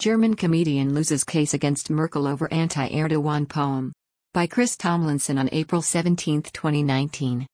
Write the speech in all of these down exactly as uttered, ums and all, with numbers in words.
German comedian loses case against Merkel over anti-Erdogan poem. By Chris Tomlinson on April seventeenth, twenty nineteen.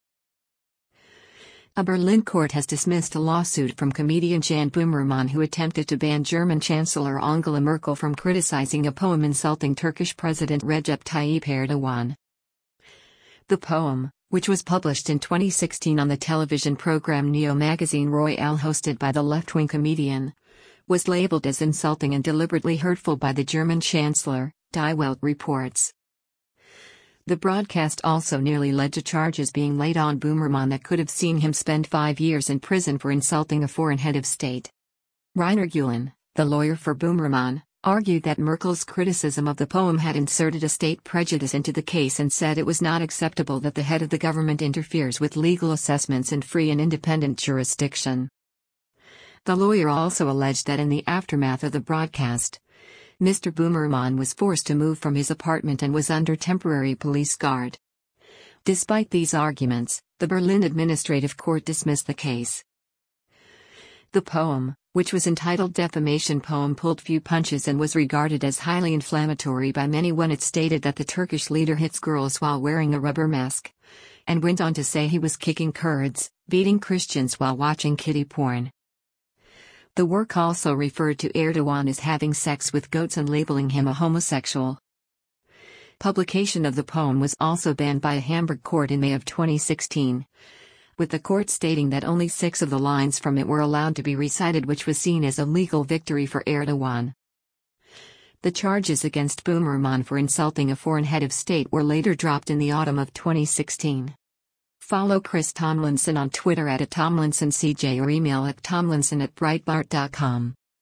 A Berlin court has dismissed a lawsuit from comedian Jan Böhmermann, who attempted to ban German Chancellor Angela Merkel from criticizing a poem insulting Turkish President Recep Tayyip Erdogan. The poem, which was published in twenty sixteen on the television program Neo Magazine Royale hosted by the left-wing comedian, was labeled as insulting and deliberately hurtful by the German Chancellor, Die Welt reports. The broadcast also nearly led to charges being laid on Böhmermann that could have seen him spend five years in prison for insulting a foreign head of state. Rainer Gulen, the lawyer for Böhmermann, argued that Merkel's criticism of the poem had inserted a state prejudice into the case and said it was not acceptable that the head of the government interferes with legal assessments in free and independent jurisdiction. The lawyer also alleged that in the aftermath of the broadcast, Mister Böhmermann was forced to move from his apartment and was under temporary police guard. Despite these arguments, the Berlin Administrative Court dismissed the case. The poem, which was entitled Defamation Poem, pulled few punches and was regarded as highly inflammatory by many when it stated that the Turkish leader hits girls while wearing a rubber mask, and went on to say he was kicking Kurds, beating Christians while watching kiddie porn. The work also referred to Erdogan as having sex with goats and labeling him a homosexual. Publication of the poem was also banned by a Hamburg court in May of twenty sixteen, with the court stating that only six of the lines from it were allowed to be recited, which was seen as a legal victory for Erdogan. The charges against Böhmermann for insulting a foreign head of state were later dropped in the autumn of twenty sixteen. Follow Chris Tomlinson on Twitter at Tomlinson C J or email at tomlinson at breitbart dot com.